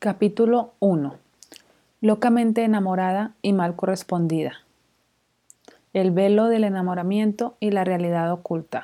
Capítulo 1. Locamente enamorada y mal correspondida. El velo del enamoramiento y la realidad oculta.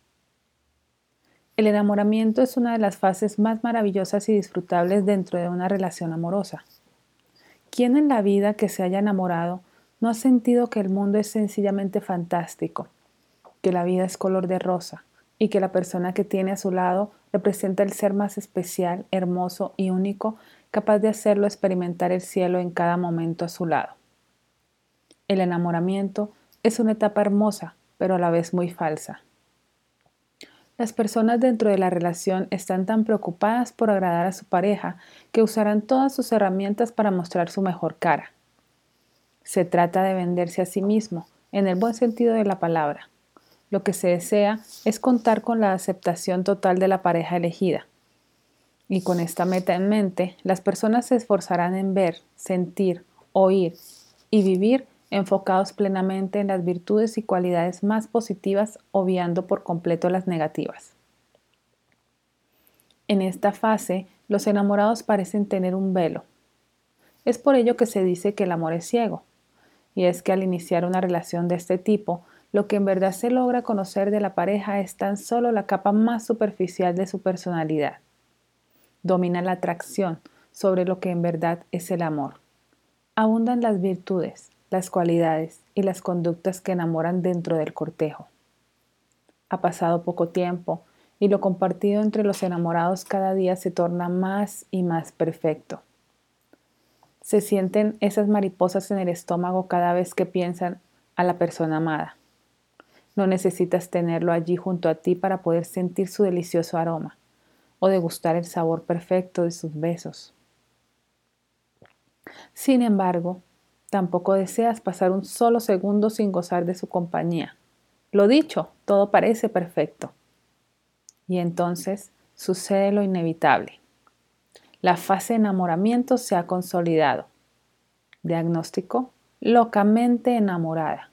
El enamoramiento es una de las fases más maravillosas y disfrutables dentro de una relación amorosa. ¿Quién en la vida que se haya enamorado no ha sentido que el mundo es sencillamente fantástico, que la vida es color de rosa y que la persona que tiene a su lado representa el ser más especial, hermoso y único, capaz de hacerlo experimentar el cielo en cada momento a su lado? El enamoramiento es una etapa hermosa, pero a la vez muy falsa. Las personas dentro de la relación están tan preocupadas por agradar a su pareja que usarán todas sus herramientas para mostrar su mejor cara. Se trata de venderse a sí mismo, en el buen sentido de la palabra. Lo que se desea es contar con la aceptación total de la pareja elegida. Y con esta meta en mente, las personas se esforzarán en ver, sentir, oír y vivir enfocados plenamente en las virtudes y cualidades más positivas, obviando por completo las negativas. En esta fase, los enamorados parecen tener un velo. Es por ello que se dice que el amor es ciego. Y es que al iniciar una relación de este tipo, lo que en verdad se logra conocer de la pareja es tan solo la capa más superficial de su personalidad. Domina la atracción sobre lo que en verdad es el amor. Abundan las virtudes, las cualidades y las conductas que enamoran dentro del cortejo. Ha pasado poco tiempo y lo compartido entre los enamorados cada día se torna más y más perfecto. Se sienten esas mariposas en el estómago cada vez que piensan a la persona amada. No necesitas tenerlo allí junto a ti para poder sentir su delicioso aroma o degustar el sabor perfecto de sus besos. Sin embargo, tampoco deseas pasar un solo segundo sin gozar de su compañía. Lo dicho, todo parece perfecto. Y entonces sucede lo inevitable. La fase de enamoramiento se ha consolidado. Diagnóstico: locamente enamorada.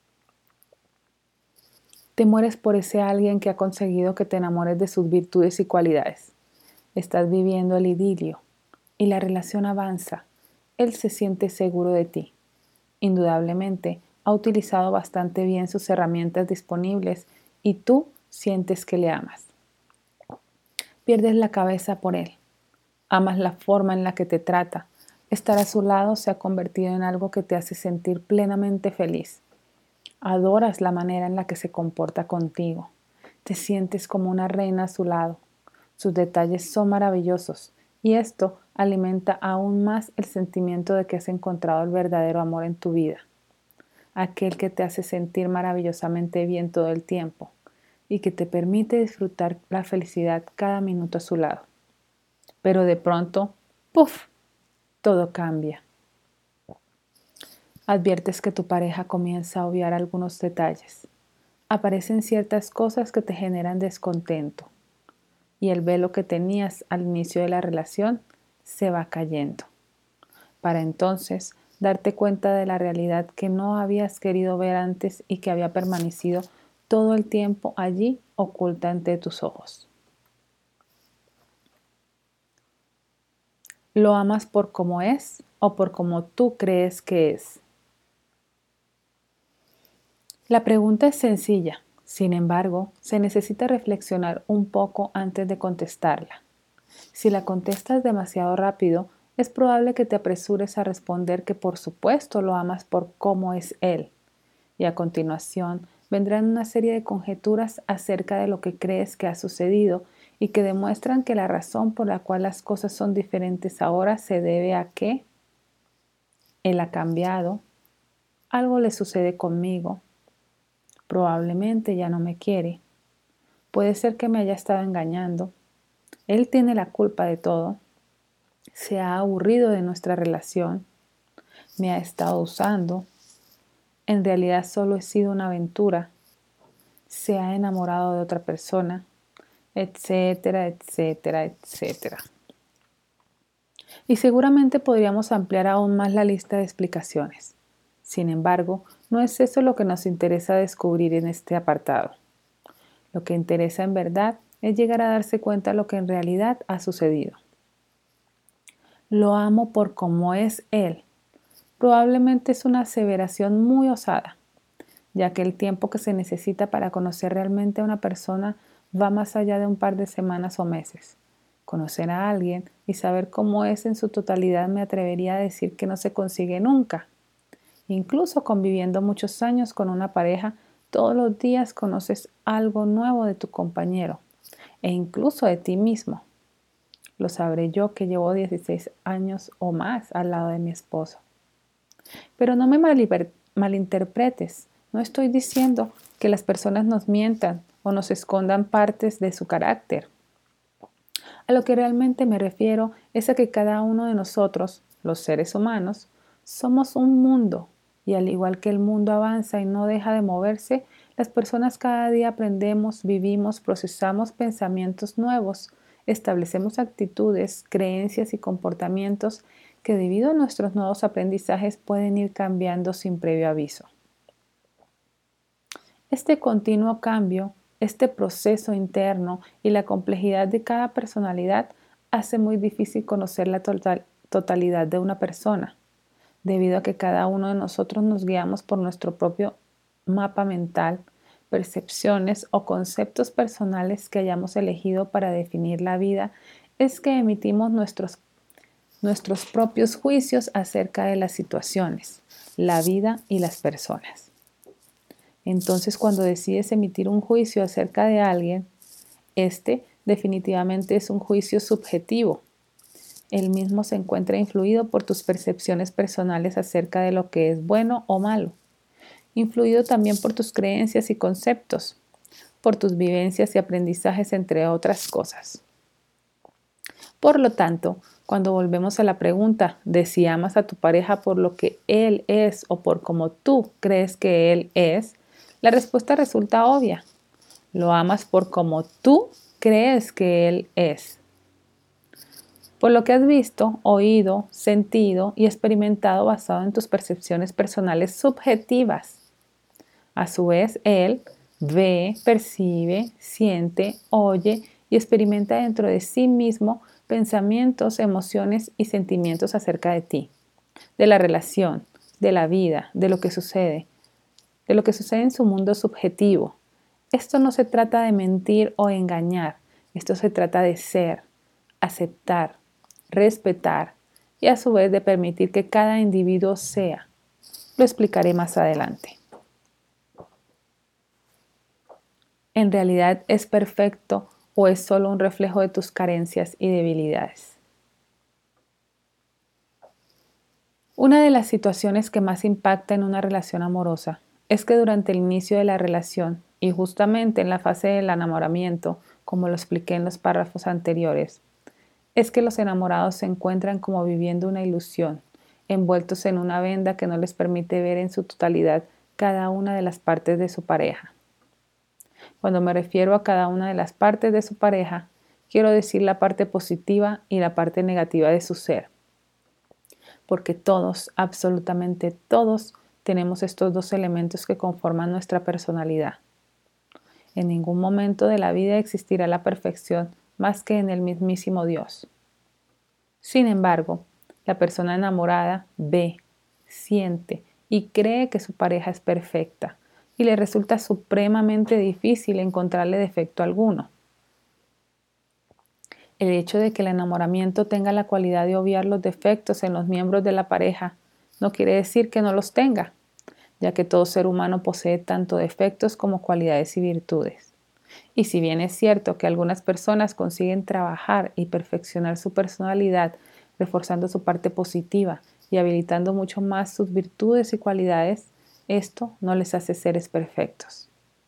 Te mueres por ese alguien que ha conseguido que te enamores de sus virtudes y cualidades. Estás viviendo el idilio y la relación avanza. Él se siente seguro de ti. Indudablemente, ha utilizado bastante bien sus herramientas disponibles y tú sientes que le amas. Pierdes la cabeza por él. Amas la forma en la que te trata. Estar a su lado se ha convertido en algo que te hace sentir plenamente feliz. Adoras la manera en la que se comporta contigo. Te sientes como una reina a su lado. Sus detalles son maravillosos y esto alimenta aún más el sentimiento de que has encontrado el verdadero amor en tu vida. Aquel que te hace sentir maravillosamente bien todo el tiempo y que te permite disfrutar la felicidad cada minuto a su lado. Pero de pronto, ¡puf!, todo cambia. Adviertes que tu pareja comienza a obviar algunos detalles. Aparecen ciertas cosas que te generan descontento y el velo que tenías al inicio de la relación se va cayendo, para entonces darte cuenta de la realidad que no habías querido ver antes y que había permanecido todo el tiempo allí oculta ante tus ojos. ¿Lo amas por cómo es o por cómo tú crees que es? La pregunta es sencilla, sin embargo, se necesita reflexionar un poco antes de contestarla. Si la contestas demasiado rápido, es probable que te apresures a responder que por supuesto lo amas por cómo es él. Y a continuación vendrán una serie de conjeturas acerca de lo que crees que ha sucedido y que demuestran que la razón por la cual las cosas son diferentes ahora se debe a que él ha cambiado, algo le sucede conmigo, probablemente ya no me quiere, puede ser que me haya estado engañando, él tiene la culpa de todo, se ha aburrido de nuestra relación, me ha estado usando, en realidad solo he sido una aventura, se ha enamorado de otra persona, etcétera, etcétera, etcétera. Y seguramente podríamos ampliar aún más la lista de explicaciones. Sin embargo, no es eso lo que nos interesa descubrir en este apartado. Lo que interesa en verdad es llegar a darse cuenta de lo que en realidad ha sucedido. Lo amo por cómo es él. Probablemente es una aseveración muy osada, ya que el tiempo que se necesita para conocer realmente a una persona va más allá de un par de semanas o meses. Conocer a alguien y saber cómo es en su totalidad me atrevería a decir que no se consigue nunca. Incluso conviviendo muchos años con una pareja, todos los días conoces algo nuevo de tu compañero e incluso de ti mismo. Lo sabré yo que llevo 16 años o más al lado de mi esposo. Pero no me malinterpretes. No estoy diciendo que las personas nos mientan o nos escondan partes de su carácter. A lo que realmente me refiero es a que cada uno de nosotros, los seres humanos, somos un mundo y al igual que el mundo avanza y no deja de moverse, las personas cada día aprendemos, vivimos, procesamos pensamientos nuevos, establecemos actitudes, creencias y comportamientos que debido a nuestros nuevos aprendizajes pueden ir cambiando sin previo aviso. Este continuo cambio, este proceso interno y la complejidad de cada personalidad hace muy difícil conocer la totalidad de una persona, debido a que cada uno de nosotros nos guiamos por nuestro propio mapa mental, percepciones o conceptos personales que hayamos elegido para definir la vida, es que emitimos nuestros propios juicios acerca de las situaciones, la vida y las personas. Entonces, cuando decides emitir un juicio acerca de alguien, este definitivamente es un juicio subjetivo. El mismo se encuentra influido por tus percepciones personales acerca de lo que es bueno o malo, influido también por tus creencias y conceptos, por tus vivencias y aprendizajes, entre otras cosas. Por lo tanto, cuando volvemos a la pregunta de si amas a tu pareja por lo que él es o por cómo tú crees que él es, la respuesta resulta obvia. Lo amas por cómo tú crees que él es. Por lo que has visto, oído, sentido y experimentado basado en tus percepciones personales subjetivas. A su vez, él ve, percibe, siente, oye y experimenta dentro de sí mismo pensamientos, emociones y sentimientos acerca de ti, de la relación, de la vida, de lo que sucede en su mundo subjetivo. Esto no se trata de mentir o engañar, esto se trata de ser, aceptar, respetar y a su vez de permitir que cada individuo sea. Lo explicaré más adelante. ¿En realidad es perfecto o es solo un reflejo de tus carencias y debilidades? Una de las situaciones que más impacta en una relación amorosa es que durante el inicio de la relación y justamente en la fase del enamoramiento, como lo expliqué en los párrafos anteriores, es que los enamorados se encuentran como viviendo una ilusión, envueltos en una venda que no les permite ver en su totalidad cada una de las partes de su pareja. Cuando me refiero a cada una de las partes de su pareja, quiero decir la parte positiva y la parte negativa de su ser. Porque todos, absolutamente todos, tenemos estos dos elementos que conforman nuestra personalidad. En ningún momento de la vida existirá la perfección más que en el mismísimo Dios. Sin embargo, la persona enamorada ve, siente y cree que su pareja es perfecta y le resulta supremamente difícil encontrarle defecto alguno. El hecho de que el enamoramiento tenga la cualidad de obviar los defectos en los miembros de la pareja no quiere decir que no los tenga, ya que todo ser humano posee tanto defectos como cualidades y virtudes. Y si bien es cierto que algunas personas consiguen trabajar y perfeccionar su personalidad, reforzando su parte positiva y habilitando mucho más sus virtudes y cualidades, esto no les hace seres perfectos.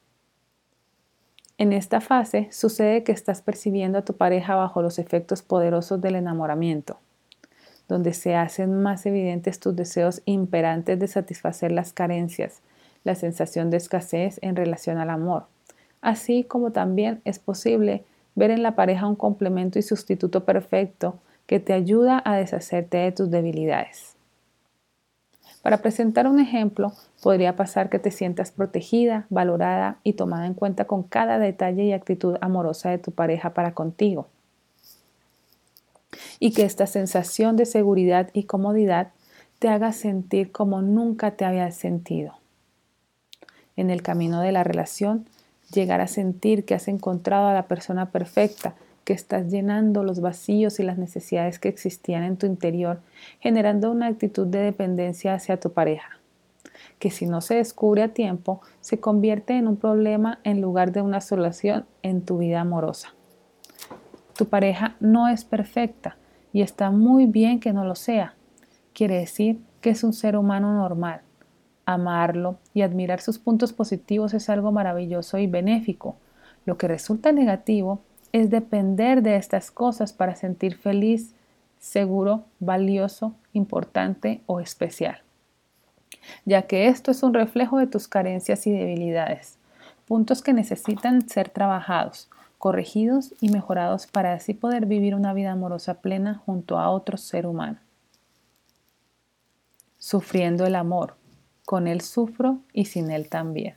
En esta fase sucede que estás percibiendo a tu pareja bajo los efectos poderosos del enamoramiento, donde se hacen más evidentes tus deseos imperantes de satisfacer las carencias, la sensación de escasez en relación al amor, así como también es posible ver en la pareja un complemento y sustituto perfecto que te ayuda a deshacerte de tus debilidades. Para presentar un ejemplo, podría pasar que te sientas protegida, valorada y tomada en cuenta con cada detalle y actitud amorosa de tu pareja para contigo. y que esta sensación de seguridad y comodidad te haga sentir como nunca te habías sentido. En el camino de la relación, llegar a sentir que has encontrado a la persona perfecta, que estás llenando los vacíos y las necesidades que existían en tu interior, generando una actitud de dependencia hacia tu pareja, que si no se descubre a tiempo, se convierte en un problema en lugar de una solución en tu vida amorosa. Tu pareja no es perfecta y está muy bien que no lo sea. Quiere decir que es un ser humano normal. Amarlo y admirar sus puntos positivos es algo maravilloso y benéfico. Lo que resulta negativo es depender de estas cosas para sentir feliz, seguro, valioso, importante o especial, ya que esto es un reflejo de tus carencias y debilidades, puntos que necesitan ser trabajados, corregidos y mejorados para así poder vivir una vida amorosa plena junto a otro ser humano. Sufriendo el amor. Con él sufro y sin él también.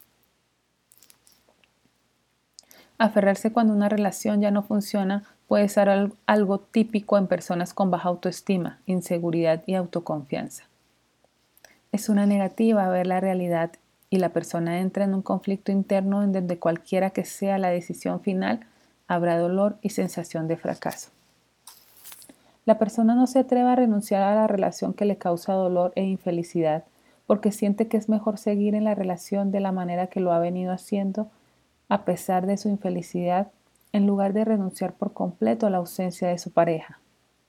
Aferrarse cuando una relación ya no funciona puede ser algo típico en personas con baja autoestima, inseguridad y autoconfianza. Es una negativa a ver la realidad y la persona entra en un conflicto interno en donde cualquiera que sea la decisión final, habrá dolor y sensación de fracaso. La persona no se atreve a renunciar a la relación que le causa dolor e infelicidad porque siente que es mejor seguir en la relación de la manera que lo ha venido haciendo a pesar de su infelicidad, en lugar de renunciar por completo a la ausencia de su pareja.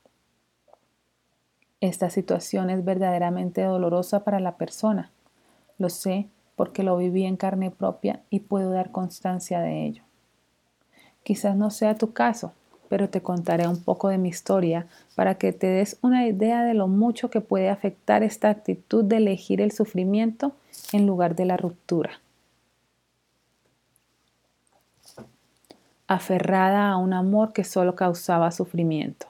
Esta situación es verdaderamente dolorosa para la persona. Lo sé porque lo viví en carne propia y puedo dar constancia de ello. Quizás no sea tu caso, pero te contaré un poco de mi historia para que te des una idea de lo mucho que puede afectar esta actitud de elegir el sufrimiento en lugar de la ruptura. Aferrada a un amor que solo causaba sufrimiento.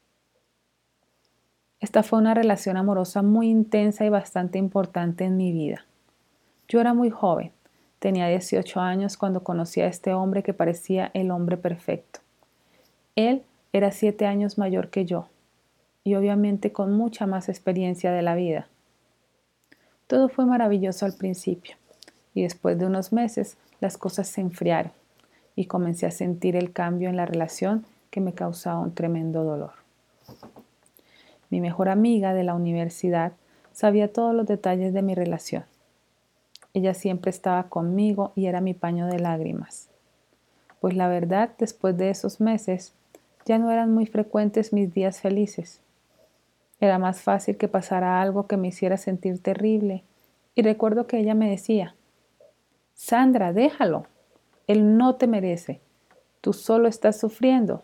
Esta fue una relación amorosa muy intensa y bastante importante en mi vida. Yo era muy joven, tenía 18 años cuando conocí a este hombre que parecía el hombre perfecto. Él era 7 años mayor que yo y obviamente con mucha más experiencia de la vida. Todo fue maravilloso al principio y después de unos meses las cosas se enfriaron y comencé a sentir el cambio en la relación que me causaba un tremendo dolor. Mi mejor amiga de la universidad sabía todos los detalles de mi relación. Ella siempre estaba conmigo y era mi paño de lágrimas. Pues la verdad, después de esos meses, ya no eran muy frecuentes mis días felices. Era más fácil que pasara algo que me hiciera sentir terrible. Y recuerdo que ella me decía, Sandra, déjalo. Él no te merece. Tú solo estás sufriendo.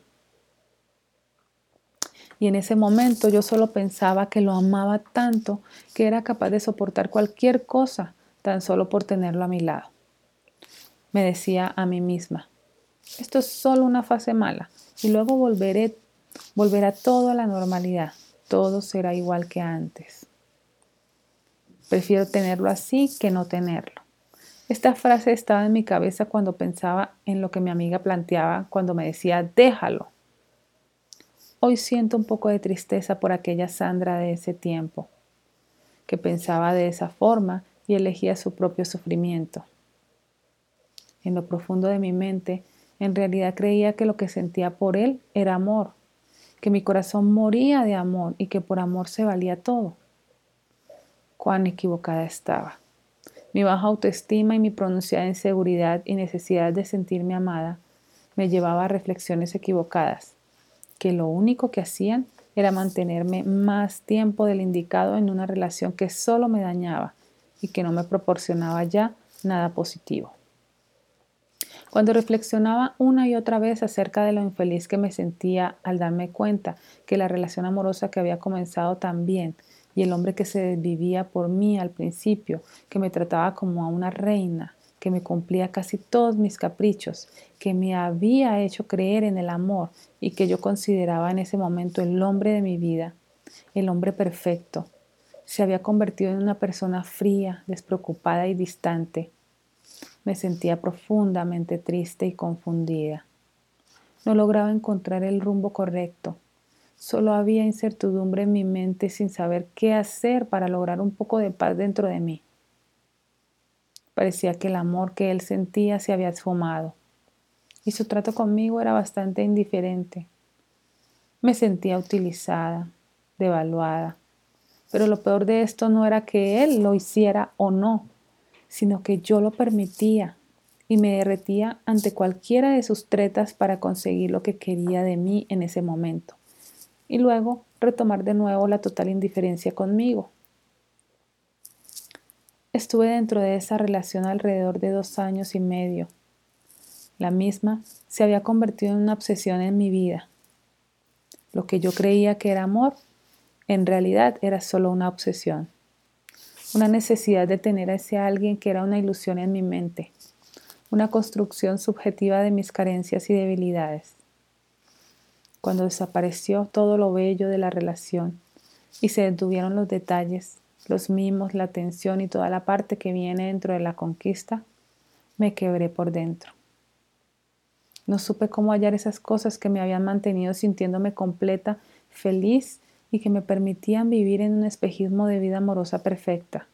Y en ese momento yo solo pensaba que lo amaba tanto que era capaz de soportar cualquier cosa tan solo por tenerlo a mi lado. Me decía a mí misma, esto es solo una fase mala y luego volverá todo a la normalidad. Todo será igual que antes. Prefiero tenerlo así que no tenerlo. Esta frase estaba en mi cabeza cuando pensaba en lo que mi amiga planteaba cuando me decía, déjalo. Hoy siento un poco de tristeza por aquella Sandra de ese tiempo, que pensaba de esa forma y elegía su propio sufrimiento. En lo profundo de mi mente, en realidad creía que lo que sentía por él era amor, que mi corazón moría de amor y que por amor se valía todo. Cuán equivocada estaba. Mi baja autoestima y mi pronunciada inseguridad y necesidad de sentirme amada me llevaba a reflexiones equivocadas, que lo único que hacían era mantenerme más tiempo del indicado en una relación que solo me dañaba y que no me proporcionaba ya nada positivo. Cuando reflexionaba una y otra vez acerca de lo infeliz que me sentía al darme cuenta que la relación amorosa que había comenzado tan bien y el hombre que se desvivía por mí al principio, que me trataba como a una reina, que me cumplía casi todos mis caprichos, que me había hecho creer en el amor y que yo consideraba en ese momento el hombre de mi vida, el hombre perfecto, se había convertido en una persona fría, despreocupada y distante. Me sentía profundamente triste y confundida. No lograba encontrar el rumbo correcto. Solo había incertidumbre en mi mente sin saber qué hacer para lograr un poco de paz dentro de mí. Parecía que el amor que él sentía se había esfumado y su trato conmigo era bastante indiferente. Me sentía utilizada, devaluada, pero lo peor de esto no era que él lo hiciera o no, sino que yo lo permitía y me derretía ante cualquiera de sus tretas para conseguir lo que quería de mí en ese momento, y luego retomar de nuevo la total indiferencia conmigo. Estuve dentro de esa relación alrededor de 2 años y medio. La misma se había convertido en una obsesión en mi vida. Lo que yo creía que era amor, en realidad era solo una obsesión. Una necesidad de tener a ese alguien que era una ilusión en mi mente. Una construcción subjetiva de mis carencias y debilidades. Cuando desapareció todo lo bello de la relación y se detuvieron los detalles, los mimos, la atención y toda la parte que viene dentro de la conquista, me quebré por dentro. No supe cómo hallar esas cosas que me habían mantenido sintiéndome completa, feliz y que me permitían vivir en un espejismo de vida amorosa perfecta.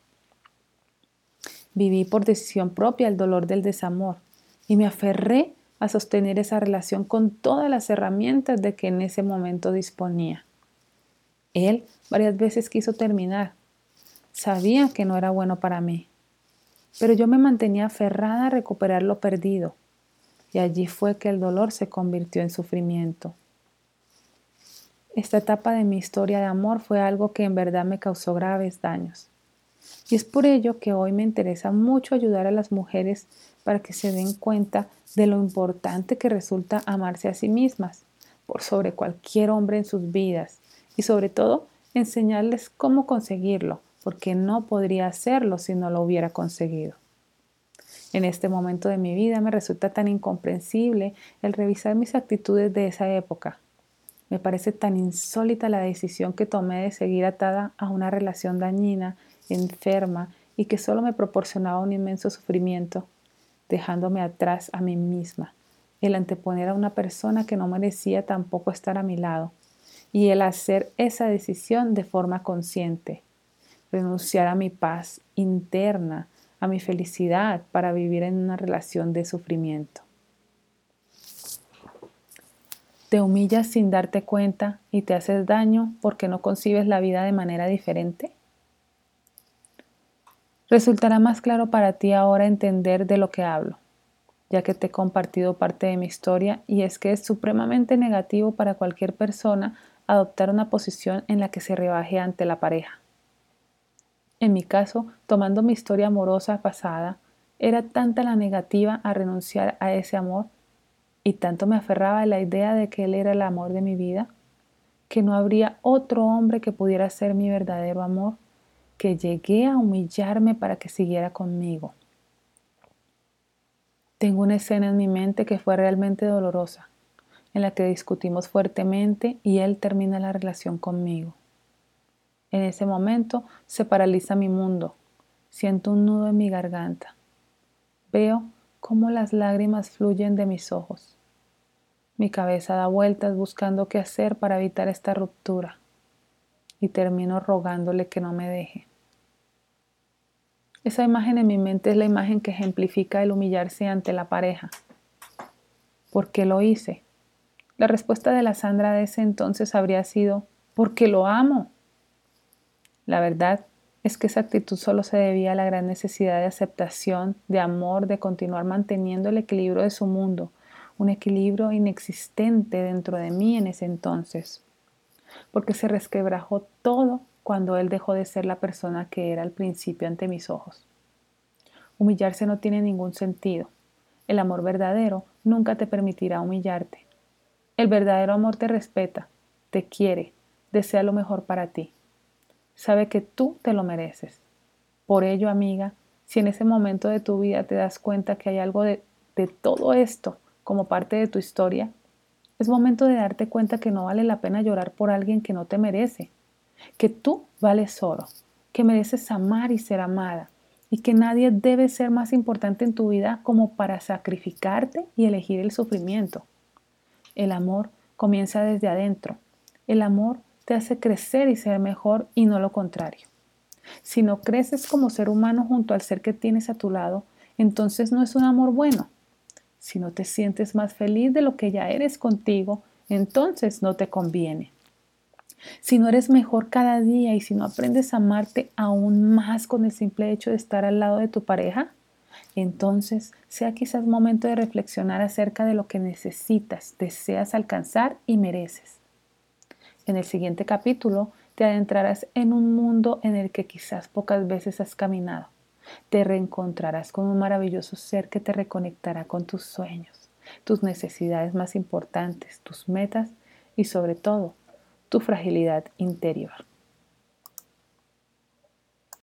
Viví por decisión propia el dolor del desamor y me aferré a sostener esa relación con todas las herramientas de que en ese momento disponía. Él varias veces quiso terminar. Sabía que no era bueno para mí, pero yo me mantenía aferrada a recuperar lo perdido, y allí fue que el dolor se convirtió en sufrimiento. Esta etapa de mi historia de amor fue algo que en verdad me causó graves daños. Y es por ello que hoy me interesa mucho ayudar a las mujeres para que se den cuenta de lo importante que resulta amarse a sí mismas, por sobre cualquier hombre en sus vidas, y sobre todo enseñarles cómo conseguirlo, porque no podría hacerlo si no lo hubiera conseguido. En este momento de mi vida me resulta tan incomprensible el revisar mis actitudes de esa época. Me parece tan insólita la decisión que tomé de seguir atada a una relación dañina, enferma y que solo me proporcionaba un inmenso sufrimiento, dejándome atrás a mí misma, el anteponer a una persona que no merecía tampoco estar a mi lado, y el hacer esa decisión de forma consciente, renunciar a mi paz interna, a mi felicidad para vivir en una relación de sufrimiento. Te humillas sin darte cuenta y te haces daño porque no concibes la vida de manera diferente. Resultará más claro para ti ahora entender de lo que hablo, ya que te he compartido parte de mi historia, y es que es supremamente negativo para cualquier persona adoptar una posición en la que se rebaje ante la pareja. En mi caso, tomando mi historia amorosa pasada, era tanta la negativa a renunciar a ese amor y tanto me aferraba a la idea de que él era el amor de mi vida, que no habría otro hombre que pudiera ser mi verdadero amor, que llegué a humillarme para que siguiera conmigo. Tengo una escena en mi mente que fue realmente dolorosa, en la que discutimos fuertemente y él termina la relación conmigo. En ese momento se paraliza mi mundo, siento un nudo en mi garganta. Veo cómo las lágrimas fluyen de mis ojos. Mi cabeza da vueltas buscando qué hacer para evitar esta ruptura y termino rogándole que no me deje. Esa imagen en mi mente es la imagen que ejemplifica el humillarse ante la pareja. ¿Por qué lo hice? La respuesta de la Sandra de ese entonces habría sido: porque lo amo. La verdad es que esa actitud solo se debía a la gran necesidad de aceptación, de amor, de continuar manteniendo el equilibrio de su mundo, un equilibrio inexistente dentro de mí en ese entonces, porque se resquebrajó todo cuando él dejó de ser la persona que era al principio ante mis ojos. Humillarse no tiene ningún sentido. El amor verdadero nunca te permitirá humillarte. El verdadero amor te respeta, te quiere, desea lo mejor para ti. Sabe que tú te lo mereces. Por ello, amiga, si en ese momento de tu vida te das cuenta que hay algo de todo esto como parte de tu historia, es momento de darte cuenta que no vale la pena llorar por alguien que no te merece, que tú vales oro, que mereces amar y ser amada, y que nadie debe ser más importante en tu vida como para sacrificarte y elegir el sufrimiento. El amor comienza desde adentro, El amor te hace crecer y ser mejor y no lo contrario. Si no creces como ser humano junto al ser que tienes a tu lado, entonces no es un amor bueno. Si no te sientes más feliz de lo que ya eres contigo, entonces no te conviene. Si no eres mejor cada día y si no aprendes a amarte aún más con el simple hecho de estar al lado de tu pareja, entonces sea quizás momento de reflexionar acerca de lo que necesitas, deseas alcanzar y mereces. En el siguiente capítulo te adentrarás en un mundo en el que quizás pocas veces has caminado. Te reencontrarás con un maravilloso ser que te reconectará con tus sueños, tus necesidades más importantes, tus metas y sobre todo tu fragilidad interior.